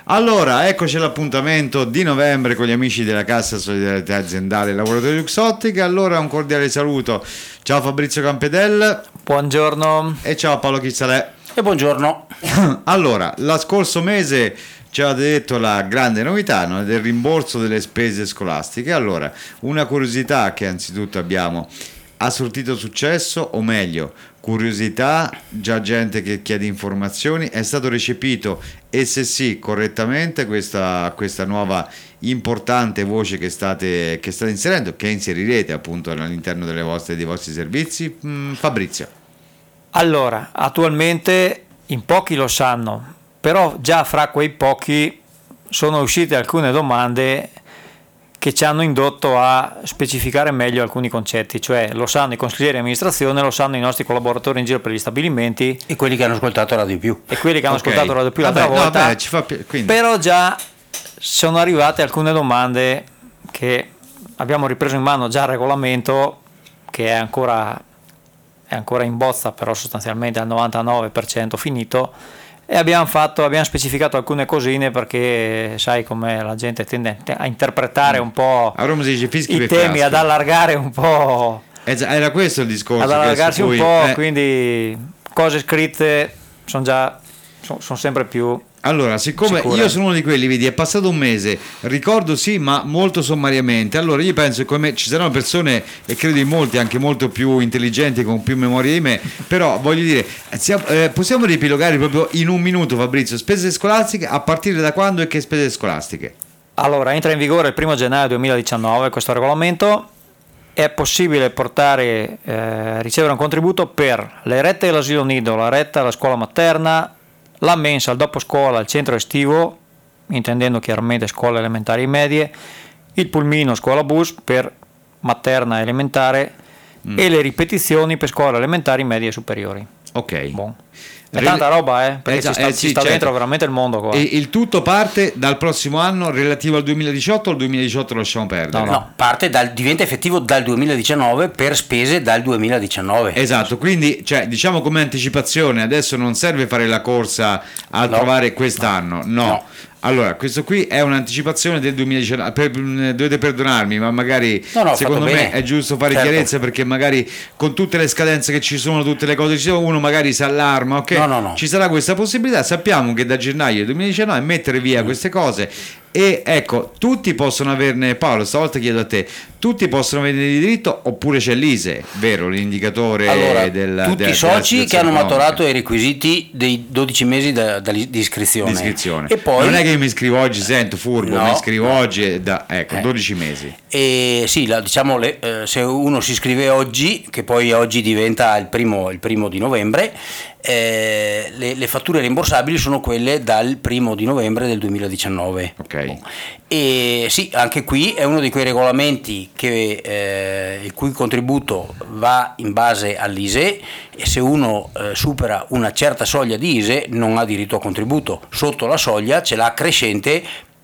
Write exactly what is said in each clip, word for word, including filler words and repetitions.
Allora, eccoci all'appuntamento di novembre con gli amici della Cassa Solidarietà Aziendale Lavoratori Luxottica. Allora, un cordiale saluto. Ciao Fabrizio Campedel. Buongiorno. E ciao Paolo Chizzalè. E buongiorno. Allora, lo scorso mese ci avete detto la grande novità, no? Del rimborso delle spese scolastiche. Allora, una curiosità che anzitutto abbiamo: ha sortito successo, o meglio, curiosità, già gente che chiede informazioni, è stato recepito, e se sì, correttamente, questa, questa nuova importante voce che state, che state inserendo, che inserirete appunto all'interno delle vostre, dei vostri servizi? Mm, Fabrizio. Allora, attualmente in pochi lo sanno, però già fra quei pochi sono uscite alcune domande che ci hanno indotto a specificare meglio alcuni concetti, cioè lo sanno i consiglieri di amministrazione, lo sanno i nostri collaboratori in giro per gli stabilimenti e quelli che hanno ascoltato Radio Più e quelli che hanno okay. ascoltato Radio Più vabbè, l'altra no, volta, vabbè, ci fa pi- quindi. Però già sono arrivate alcune domande che abbiamo ripreso in mano già il regolamento, che è ancora, è ancora in bozza, però sostanzialmente al novantanove per cento finito. E abbiamo fatto, abbiamo specificato alcune cosine, perché sai come la gente tende a interpretare un po' a Roma si dice fischi i per temi, fiaschi. ad allargare un po'. Era questo il discorso. Ad allargarsi un un po', eh. Quindi cose scritte sono già sono, sono sempre più. Allora, siccome sicure. Io sono uno di quelli, vedi, è passato un mese, ricordo sì, ma molto sommariamente. Allora io penso che come ci saranno persone, e credo in molti, anche molto più intelligenti, con più memoria di me, però voglio dire, siamo, eh, possiamo riepilogare proprio in un minuto, Fabrizio, spese scolastiche, a partire da quando e che spese scolastiche? Allora, entra in vigore il primo gennaio duemiladiciannove questo regolamento. È possibile portare, eh, ricevere un contributo per le rette dell'asilo nido, la retta alla scuola materna, la mensa, il dopo scuola, il centro estivo, intendendo chiaramente scuole elementari e medie, il pulmino scuola bus per materna e elementare, mm. e le ripetizioni per scuole elementari, medie e superiori. Ok. Bon. È tanta roba, eh? Perché eh, ci sta, eh, sì, ci sta certo. dentro veramente il mondo qua. E il tutto parte dal prossimo anno relativo al duemiladiciotto, o il duemiladiciotto lo lasciamo perdere? No, no, parte dal, diventa effettivo dal duemiladiciannove per spese dal duemiladiciannove. Esatto, quindi cioè, diciamo come anticipazione, adesso non serve fare la corsa a no, trovare quest'anno, no. no. Allora, questo qui è un'anticipazione del duemiladiciannove, per, dovete perdonarmi, ma magari no, no, secondo me bene. È giusto fare certo. chiarezza, perché magari con tutte le scadenze che ci sono, tutte le cose che ci sono, uno magari si allarma, ok? No, no, no. Ci sarà questa possibilità, sappiamo che da gennaio duemiladiciannove mettere via mm. queste cose, e ecco, tutti possono averne, Paolo, stavolta chiedo a te, tutti possono averne di diritto, oppure c'è l'I S E, vero, l'indicatore allora, del tutti del, i soci che hanno economica. maturato i requisiti dei dodici mesi da, da, di iscrizione. Di iscrizione. E poi, non è che io mi iscrivo oggi, sento furbo, no, mi iscrivo no. oggi e da, ecco, eh. dodici mesi. E sì, la, diciamo, le, eh, se uno si iscrive oggi, che poi oggi diventa il primo, il primo di novembre, eh, le, le fatture rimborsabili sono quelle dal primo di novembre del duemiladiciannove. Ok. Bon. E sì, anche qui è uno di quei regolamenti che, eh, il cui contributo va in base all'I S E, e se uno eh, supera una certa soglia di I S E non ha diritto a contributo. Sotto la soglia ce l'ha crescente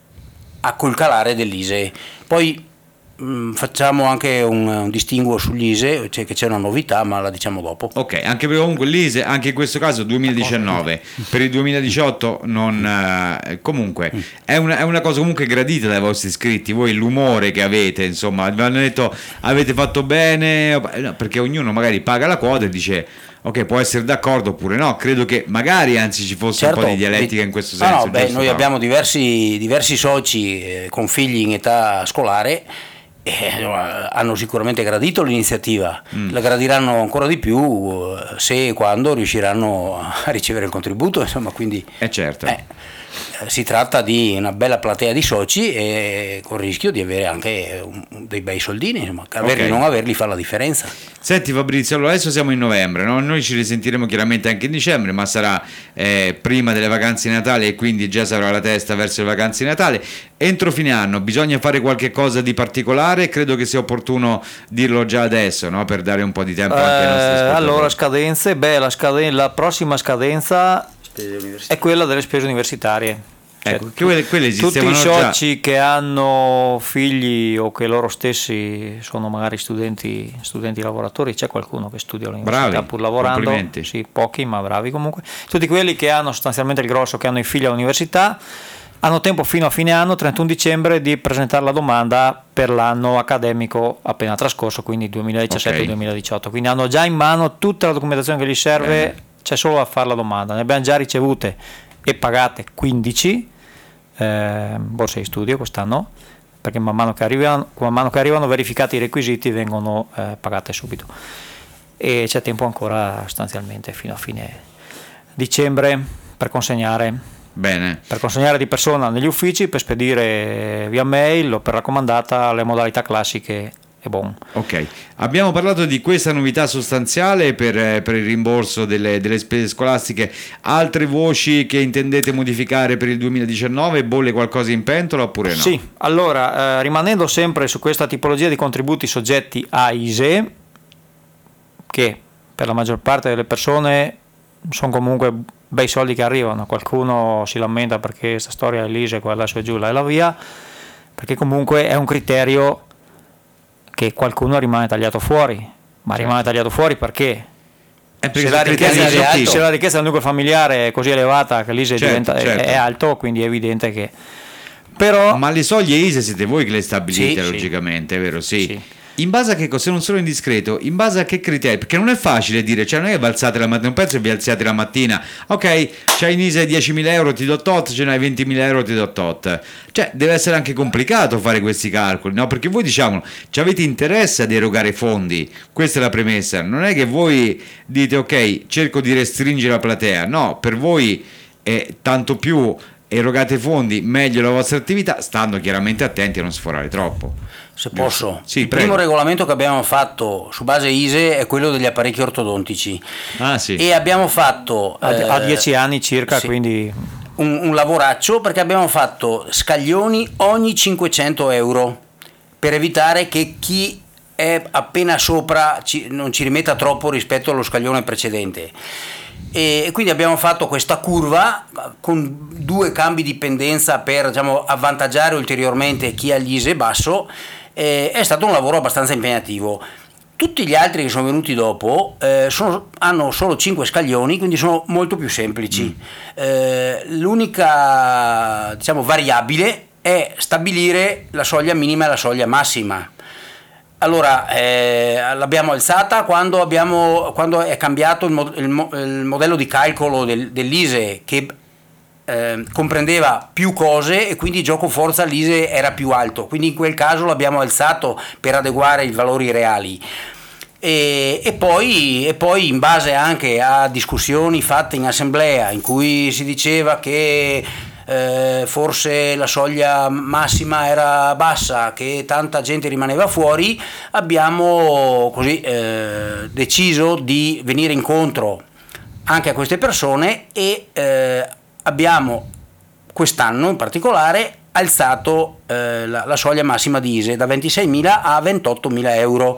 a col calare dell'I S E. Poi mh, facciamo anche un, un distinguo sugli I S E, cioè che c'è una novità, ma la diciamo dopo. Ok, anche perché comunque l'I S E, anche in questo caso duemiladiciannove, per il duemiladiciotto non eh, comunque è una, è una cosa comunque gradita dai vostri iscritti. Voi l'umore che avete, insomma, vi hanno detto avete fatto bene, perché ognuno magari paga la quota e dice ok, può essere d'accordo oppure no. Credo che magari anzi ci fosse certo, un po' di dialettica in questo senso. No, no, beh, noi no? abbiamo diversi, diversi soci eh, con figli in età scolare, e hanno sicuramente gradito l'iniziativa, mm. la gradiranno ancora di più se e quando riusciranno a ricevere il contributo, insomma, quindi eh certo. eh, si tratta di una bella platea di soci, e con il rischio di avere anche un, dei bei soldini, insomma, averli o okay. non averli fa la differenza. Senti Fabrizio, allora adesso siamo in novembre, no? Noi ci risentiremo chiaramente anche in dicembre, ma sarà eh, prima delle vacanze di Natale, e quindi già sarà la testa verso le vacanze di Natale. Entro fine anno bisogna fare qualche cosa di particolare, credo che sia opportuno dirlo già adesso, no? Per dare un po' di tempo anche ai nostri ascoltatori. Allora, scadenze, beh, la, scaden- la prossima scadenza è quella delle spese universitarie. Cioè, ecco, che quelle, quelle tutti i già. soci che hanno figli o che loro stessi sono magari studenti, studenti lavoratori, c'è qualcuno che studia all'università bravi, pur lavorando, sì, pochi ma bravi comunque, tutti quelli che hanno sostanzialmente il grosso, che hanno i figli all'università, hanno tempo fino a fine anno, trentuno dicembre, di presentare la domanda per l'anno accademico appena trascorso, quindi duemiladiciassette duemiladiciotto. Quindi hanno già in mano tutta la documentazione che gli serve, Bene. C'è solo da fare la domanda. Ne abbiamo già ricevute e pagate quindici eh, borse di studio quest'anno, perché man mano che arrivano, man mano che arrivano verificati i requisiti, vengono eh, pagate subito. E c'è tempo ancora sostanzialmente fino a fine dicembre per consegnare. Bene. Per consegnare di persona negli uffici, per spedire via mail o per raccomandata, le modalità classiche e buon. Ok, abbiamo parlato di questa novità sostanziale per, per il rimborso delle, delle spese scolastiche. Altre voci che intendete modificare per il duemiladiciannove? Bolle qualcosa in pentola oppure no? Sì, allora eh, rimanendo sempre su questa tipologia di contributi soggetti a I S E E, che per la maggior parte delle persone sono comunque bei soldi che arrivano. Qualcuno si lamenta perché questa storia dell'I S E E, quella su e giù, là e la via, perché comunque è un criterio che qualcuno rimane tagliato fuori, ma certo. rimane tagliato fuori perché, se la, richiesta, se la richiesta del nucleo familiare è così elevata che l'I S E E certo, diventa, certo. È, è alto, quindi è evidente che... Però... Ma le soglie I S E E siete voi che le stabilite, sì, logicamente, sì. È vero? Sì. sì. In base a che cosa? Se non sono indiscreto, in base a che criteri? Perché non è facile dire, cioè non è che vi alzate la mattina, non penso che vi alziate la mattina, ok, c'hai in I S E E diecimila euro, ti do tot, ce n'hai ventimila euro, ti do tot. Cioè deve essere anche complicato fare questi calcoli, no? Perché voi, diciamo, ci avete interesse ad erogare fondi, questa è la premessa, non è che voi dite ok, cerco di restringere la platea, no, per voi è tanto più erogate fondi, meglio la vostra attività, stando chiaramente attenti a non sforare troppo. Se posso, sì, il prego. Primo regolamento che abbiamo fatto su base I S E E è quello degli apparecchi ortodontici. Ah, sì. E abbiamo fatto a, eh, a dieci anni circa, sì, quindi un, un lavoraccio, perché abbiamo fatto scaglioni ogni cinquecento euro per evitare che chi è appena sopra ci, non ci rimetta troppo rispetto allo scaglione precedente. E quindi abbiamo fatto questa curva con due cambi di pendenza per, diciamo, avvantaggiare ulteriormente chi ha gli I S E E basso. Eh, è stato un lavoro abbastanza impegnativo. Tutti gli altri che sono venuti dopo eh, sono, hanno solo cinque scaglioni, quindi sono molto più semplici. Mm. Eh, l'unica, diciamo, variabile è stabilire la soglia minima e la soglia massima. Allora, eh, l'abbiamo alzata quando, abbiamo, quando è cambiato il, mo- il, mo- il modello di calcolo del, dell'I S E E, che eh, comprendeva più cose e quindi gioco forza l'I S E E era più alto, quindi in quel caso l'abbiamo alzato per adeguare i valori reali. E, e, poi, e poi in base anche a discussioni fatte in assemblea in cui si diceva che Eh, forse la soglia massima era bassa, che tanta gente rimaneva fuori, abbiamo così eh, deciso di venire incontro anche a queste persone e eh, abbiamo quest'anno in particolare alzato eh, la, la soglia massima di I S E E da ventiseimila a ventottomila euro.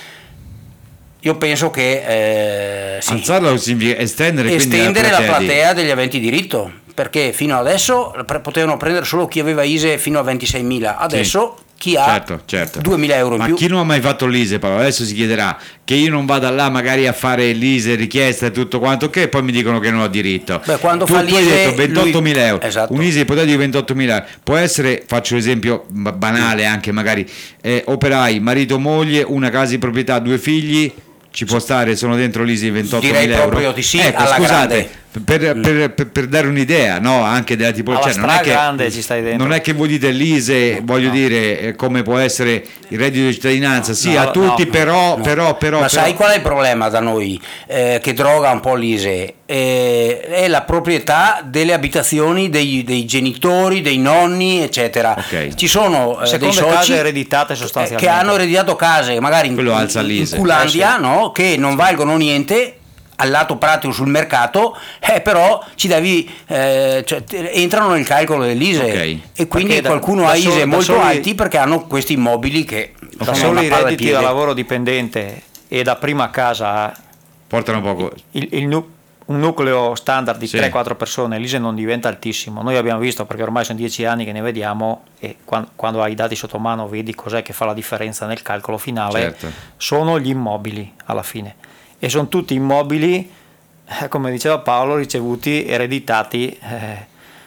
Io penso che eh, sì, alzarla significa estendere, estendere la platea, la platea di... degli aventi diritto, perché fino adesso potevano prendere solo chi aveva I S E E fino a ventiseimila, adesso sì, chi ha certo, certo. duemila euro in ma più. Ma chi non ha mai fatto l'I S E E, Paolo, adesso si chiederà che io non vada là magari a fare l'I S E E richiesta e tutto quanto, che poi mi dicono che non ho diritto. Beh, quando tu, fa tu hai detto ventottomila euro, esatto. Un I S E E ipotetico di ventottomila euro, può essere, faccio un esempio banale anche magari, eh, operai, marito, moglie, una casa di proprietà, due figli, ci può stare, sono dentro l'I S E E ventottomila euro. Direi proprio di sì, ecco, alla scusate, grande. Per, per, per, per dare un'idea, no, anche della tipologia, cioè, non è che grande ci stai dentro. Non è che voi dite l'I S E E, voglio no. dire, come può essere il reddito di cittadinanza, sì, no, a tutti, no, però, no. però, però. Ma però. sai qual è il problema da noi, eh, che droga un po' l'I S E E? Eh, è la proprietà delle abitazioni dei, dei genitori, dei nonni, eccetera. Okay. Ci sono eh, dei soci case ereditate sostanzialmente, che hanno ereditato case, magari in, Quello alza in, l'I S E E. in Culandia, eh, sì. no? Che non valgono niente al lato pratico sul mercato, eh, però ci devi eh, cioè, entrano nel calcolo dell'I S E E, okay. E quindi perché qualcuno da, ha I S E E molto soli, alti perché hanno questi immobili che da solo i redditi da lavoro dipendente e da prima casa portano poco. Il, il nu- un nucleo standard di sì. tre quattro persone, l'I S E E non diventa altissimo. Noi abbiamo visto, perché ormai sono dieci anni che ne vediamo, e quando, quando hai i dati sotto mano vedi cos'è che fa la differenza nel calcolo finale, certo. Sono gli immobili alla fine. E sono tutti immobili, eh, come diceva Paolo, ricevuti, ereditati eh,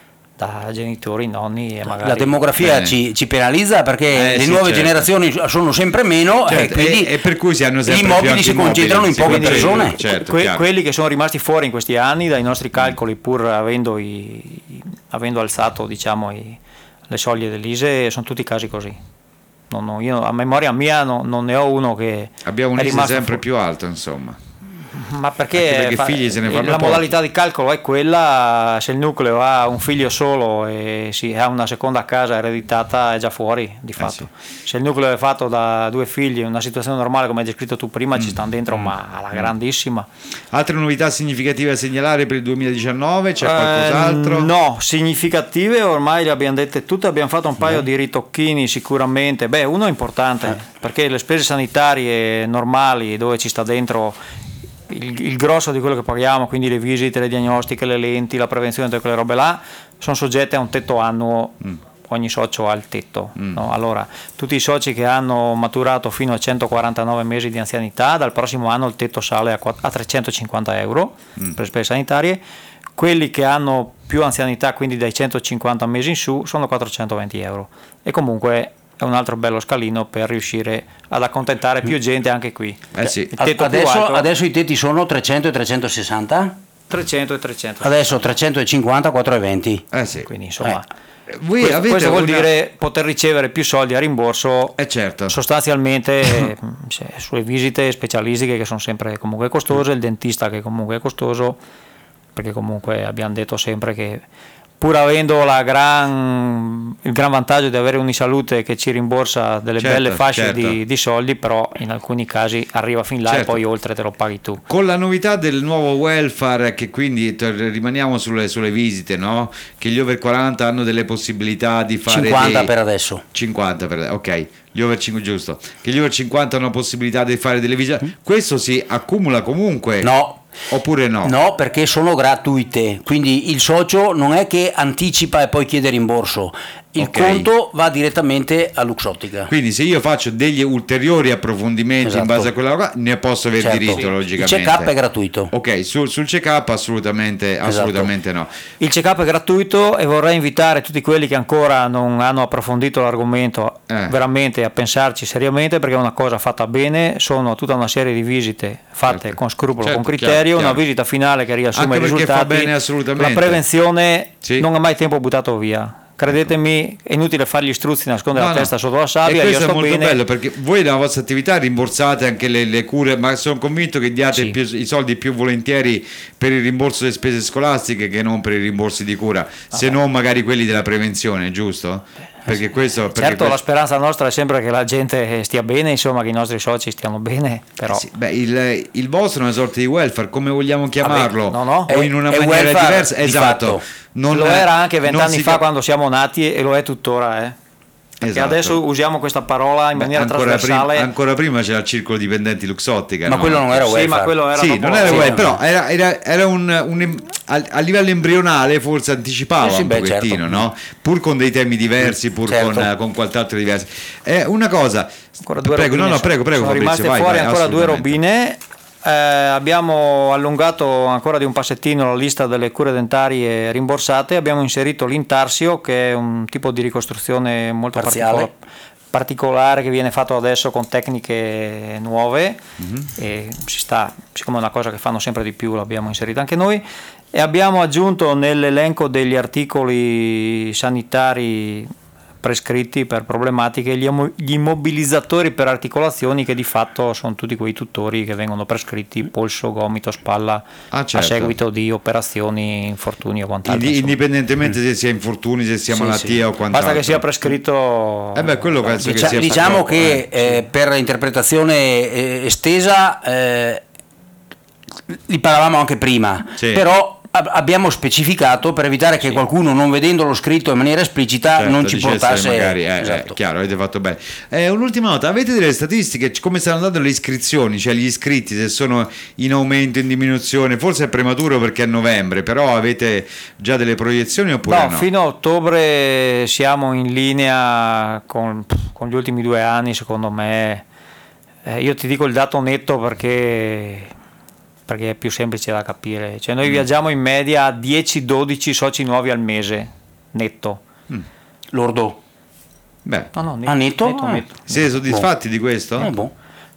da genitori, nonni e magari La demografia ci, ci penalizza perché Eh, le sì, nuove certo. generazioni sono sempre meno Certo, e, quindi e- e per cui si hanno sempre gli più immobili anche si immobili, concentrano in si poche concentrano, persone. certo, Que- chiaro. quelli che sono rimasti fuori in questi anni dai nostri calcoli, pur avendo, i- avendo alzato diciamo, i- le soglie dell'I S E, sono tutti casi così. Non ho- io a memoria mia no- non ne ho uno che Abbiamo un è I S E rimasto sempre fuori. più alto, insomma. Ma perché, Anche perché fa- figli se ne fanno la pochi. modalità di calcolo è quella, se il nucleo ha un figlio solo e si ha una seconda casa ereditata è già fuori di fatto. Se il nucleo è fatto da due figli in una situazione normale come hai descritto tu prima ci stanno dentro ma alla grandissima. Altre novità significative da segnalare per il duemiladiciannove? C'è Eh, qualcos'altro? no, significative ormai le abbiamo dette tutte, abbiamo fatto un paio di ritocchini sicuramente. Beh, uno è importante perché le spese sanitarie normali dove ci sta dentro il, il grosso di quello che paghiamo, quindi le visite, le diagnostiche, le lenti, la prevenzione, tutte quelle robe là, sono soggette a un tetto annuo. Mm. Ogni socio ha il tetto. Mm. No? Allora, tutti i soci che hanno maturato fino a centoquarantanove mesi di anzianità, dal prossimo anno il tetto sale a, a trecentocinquanta euro mm. per le spese sanitarie. Quelli che hanno più anzianità, quindi dai centocinquanta mesi in su, sono quattrocentoventi euro. E comunque è un altro bello scalino per riuscire ad accontentare più gente anche qui. Eh sì. Il tetto più Adesso, alto, adesso i tetti sono trecento e trecentosessanta? trecento e trecento. Adesso trecentocinquanta, quattrocentoventi. Eh sì. Quindi insomma, Eh, Voi questo, avete questo vuol una- dire poter ricevere più soldi a rimborso. Eh certo. Sostanzialmente eh, cioè, sulle visite specialistiche che sono sempre comunque costose, il dentista che comunque è costoso, perché comunque abbiamo detto sempre che pur avendo la gran, il gran vantaggio di avere Unisalute che ci rimborsa delle Certo, belle fasce certo. di, di soldi, però in alcuni casi arriva fin là Certo. e poi oltre te lo paghi tu. Con la novità del nuovo welfare, che quindi t- rimaniamo sulle, sulle visite, no? Che gli over quaranta hanno delle possibilità di fare cinquanta dei- per adesso. cinquanta per ok, gli over cinquanta, giusto, che gli over cinquanta hanno la possibilità di fare delle visite, questo si accumula comunque, No. oppure no? No, perché sono gratuite, quindi il socio non è che anticipa e poi chiede rimborso, il Ok. conto va direttamente a Luxottica. Quindi se io faccio degli ulteriori approfondimenti Esatto. in base a quella cosa, ne posso avere Certo. diritto, Sì. logicamente. Il check-up è gratuito. Ok, sul, sul check-up assolutamente, Esatto. assolutamente no. Il check-up è gratuito e vorrei invitare tutti quelli che ancora non hanno approfondito l'argomento Eh. veramente a pensarci seriamente, perché è una cosa fatta bene, sono tutta una serie di visite fatte Certo. con scrupolo, Certo, con criterio, chiaro, una chiaro. visita finale che riassume Anche i perché fa risultati. bene assolutamente. La prevenzione Sì. non è mai tempo buttato via. Credetemi, è inutile fare gli struzzi, nascondere No, la no. testa sotto la E sabbia. Io questo è sto molto bene. bello perché voi nella vostra attività rimborsate anche le, le cure, ma sono convinto che diate Sì. più- i soldi più volentieri per il rimborso delle spese scolastiche che non per i rimborsi di cura, se non magari quelli della prevenzione, giusto? Perché questo, perché Certo, la questo- speranza nostra è sempre che la gente stia bene, insomma, che i nostri soci stiano bene, però Eh sì, beh, il, il vostro è una sorta di welfare, come vogliamo chiamarlo? no, no. O È- in una è maniera welfare diversa, di esatto. fatto. Non, lo era anche non vent'anni si fa ca- quando siamo nati e lo è tuttora, eh. Perché Esatto. adesso usiamo questa parola in Beh, maniera ancora, trasversale. prima, ancora prima c'era il circolo dipendenti Luxottica, Ma no? quello non era sì, welfare. ma quello era Sì, dopo- non era sì, welfare, però era, era- era un, un- a, a livello embrionale forse anticipava Sì, sì, un beh, pochettino, certo. no? Pur con dei temi diversi, pur Certo. con, con qualcaltro diversi. Eh, una cosa, Ancora due prego, no, robine no, prego, prego, sono Fabrizio, rimaste vai, fuori vai, ancora due assolutamente. robine. Eh, abbiamo allungato ancora di un passettino la lista delle cure dentarie rimborsate. Abbiamo inserito l'Intarsio, che è un tipo di ricostruzione molto Parziale. particola- particolare che viene fatto adesso con tecniche nuove. Mhm. E si sta, siccome è una cosa che fanno sempre di più, l'abbiamo inserita anche noi. E abbiamo aggiunto nell'elenco degli articoli sanitari prescritti per problematiche gli, immo- gli immobilizzatori per articolazioni, che di fatto sono tutti quei tutori che vengono prescritti polso, gomito, spalla Ah, certo. a seguito di operazioni, infortuni o quant'altro. Indi- insomma. indipendentemente se sia infortuni, se sia Sì, malattia sì. o quant'altro. Basta che sia prescritto. Eh beh, quello penso che Dicia- sia diciamo fatto- che eh, eh, per interpretazione eh, estesa eh, li parlavamo anche prima, Sì. però ab- abbiamo specificato per evitare che qualcuno, non vedendolo scritto in maniera esplicita, Certo, non ci dicesse portasse magari, eh, esatto. eh, chiaro, avete fatto bene. Eh, un'ultima nota, avete delle statistiche, c- come stanno andando le iscrizioni, cioè gli iscritti, se sono in aumento, in diminuzione? Forse è prematuro perché è novembre, però avete già delle proiezioni oppure No, no? fino a ottobre siamo in linea con, con gli ultimi due anni, secondo me. Eh, io ti dico il dato netto perché, perché è più semplice da capire. Cioè noi viaggiamo in media a dieci dodici soci nuovi al mese. netto. Lordo. Beh, No, no, netto, Ah, netto? netto, Ah. netto. siete soddisfatti di questo? Eh, boh.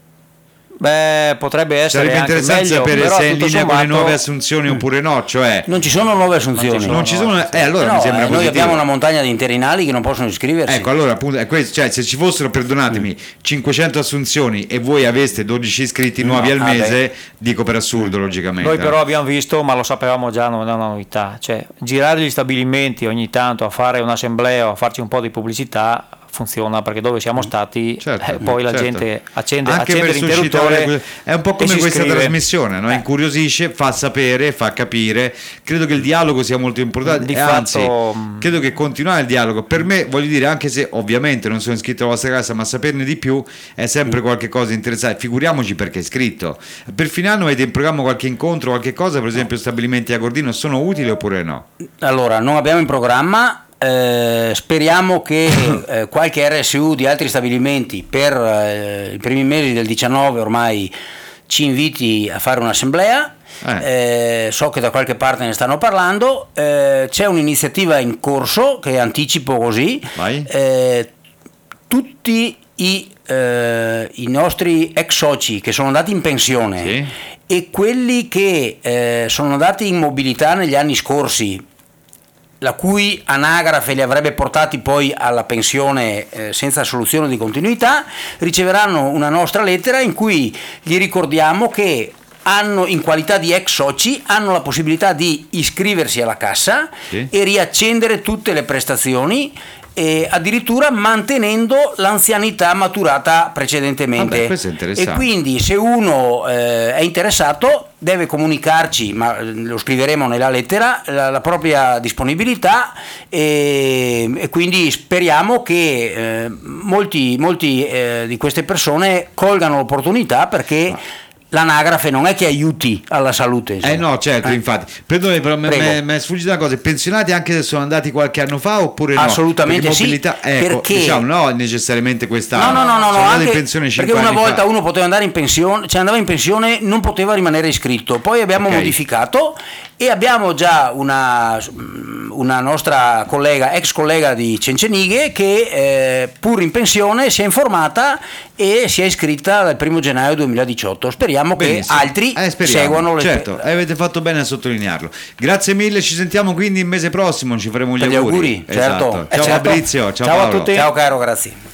Beh, potrebbe essere Sarebbe anche interessante meglio, sapere però se è in tutto linea con le sommato- nuove assunzioni oppure no, cioè Non ci sono nuove assunzioni. Non non ci sono, eh, allora No, mi sembra eh, noi positivo. abbiamo una montagna di interinali che non possono iscriversi. Ecco, allora appunto è questo, cioè se ci fossero, perdonatemi, cinquecento assunzioni e voi aveste dodici iscritti nuovi al ah, mese, dico per assurdo logicamente. Noi però abbiamo visto, ma lo sapevamo già, non è una novità, cioè girare gli stabilimenti ogni tanto a fare un'assemblea o a farci un po' di pubblicità funziona, perché dove siamo stati Certo, eh, poi la certo. gente accende, Anche accende per l'interruttore, suscitare, è un po' e come si questa iscrive. trasmissione, no? Eh. Incuriosisce, fa sapere, fa capire. Credo che il dialogo sia molto importante Di e fatto, anzi mh, credo che continuare il dialogo, per me, voglio dire, anche se ovviamente non sono iscritto alla vostra casa, ma saperne di più è sempre qualche cosa interessante. Figuriamoci perché è iscritto. Per fine anno avete in programma qualche incontro, qualche cosa, per esempio stabilimenti a Gordino, sono utili oppure no? Allora, non abbiamo in programma. Eh, speriamo che eh, qualche R S U di altri stabilimenti per eh, i primi mesi del diciannove ormai ci inviti a fare un'assemblea. Eh, so che da qualche parte ne stanno parlando. Eh, c'è un'iniziativa in corso che anticipo così. Vai. Eh, tutti i, eh, i nostri ex soci che sono andati in pensione Sì. e quelli che eh, sono andati in mobilità negli anni scorsi, la cui anagrafe li avrebbe portati poi alla pensione eh, senza soluzione di continuità, riceveranno una nostra lettera in cui gli ricordiamo che hanno, in qualità di ex soci, hanno la possibilità di iscriversi alla cassa Sì. e riaccendere tutte le prestazioni, e addirittura mantenendo l'anzianità maturata precedentemente. Vabbè, questo è interessante. E quindi se uno eh, è interessato deve comunicarci, ma lo scriveremo nella lettera, la, la propria disponibilità, e, e quindi speriamo che eh, molti, molti eh, di queste persone colgano l'opportunità, perché l'anagrafe non è che aiuti alla salute, insomma. Eh no, certo, Eh. infatti. Perdone, però mi Prego. è sfuggita una cosa, pensionati anche se sono andati qualche anno fa oppure no? Assolutamente Perché sì, mobilità, ecco, perché- diciamo, no necessariamente quest'anno. No, no, no, no, sono no, andati anche in pensione cinque perché una anni volta fa. uno poteva andare in pensione, cioè andava in pensione, non poteva rimanere iscritto. Poi abbiamo Ok. modificato e abbiamo già una, una nostra collega, ex collega di Cencenighe, che eh, pur in pensione si è informata e si è iscritta dal primo gennaio duemiladiciotto. Speriamo Benissimo. che altri Eh, speriamo. seguano le Certo, avete fatto bene a sottolinearlo. Grazie mille, ci sentiamo quindi il mese prossimo, ci faremo gli Per gli auguri. auguri, certo. Esatto. Eh, Ciao certo. Fabrizio, ciao, Ciao a Paolo. tutti. Ciao caro, grazie.